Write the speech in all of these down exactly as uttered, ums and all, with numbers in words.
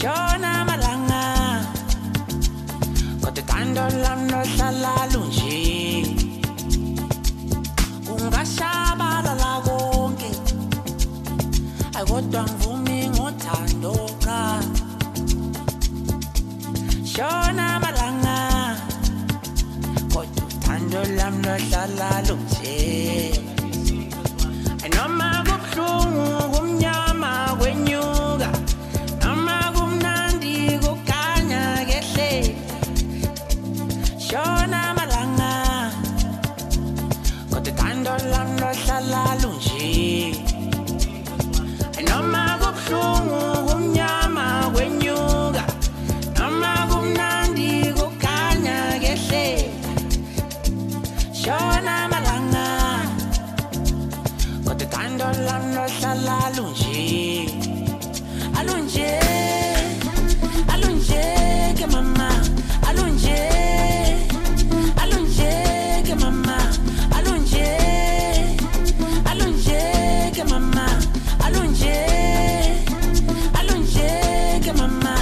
Shona malanga kodwa thando lami lohlala lunje ungashabalala konke akodwa ngivumi ngothando cha Shona malanga kodwa thando lami lohlala lunje noma kubuhlungu kumnyama kwenyuka noma kumnandi kukhanya kehle Shona malanga kodwa thando lami lohlala lunje noma kubuhlungu kumnyama kwenyuka noma kumnandi kukhanya kehle Shona malanga kodwa thando lami lohlala lunje alunje alunje ke mama alunje alunje ke mama alunje alunje ke mama alunje alunje ke mama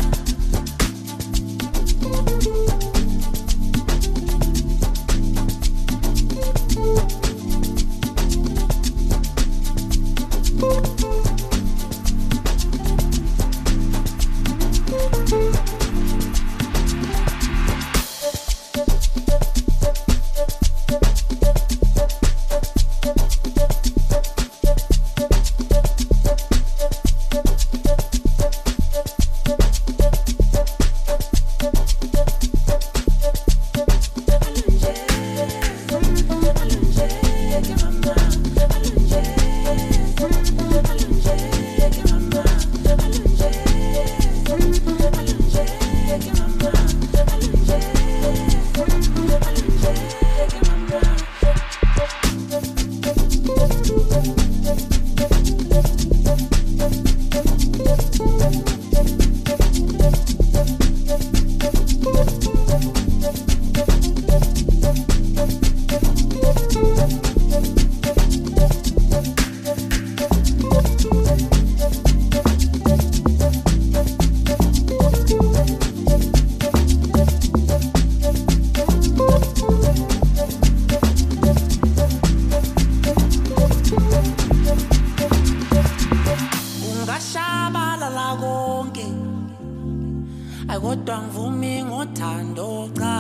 ungashabalala konke akodwa ngivumi ngothando cha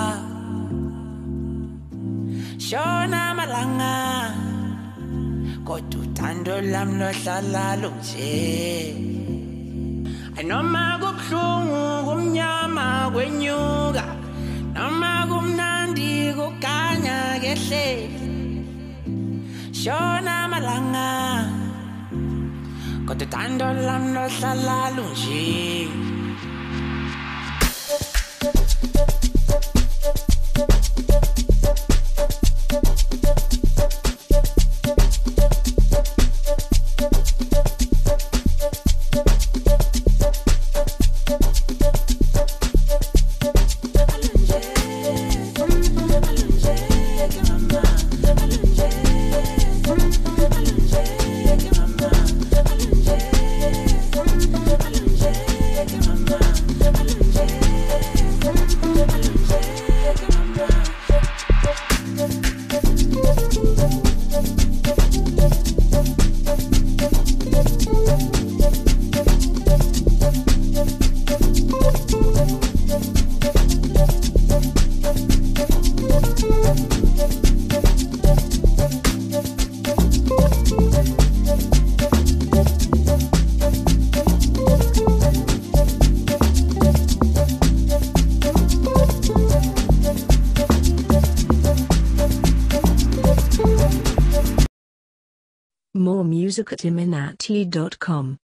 Shona malanga kodwa thando lami lohlala lunje noma kubuhlungu kumnyama kwenyuka noma kumnandi kukhanya kehle Shona malanga kodwa thando lami lohlala lunje More music at iminati dot com.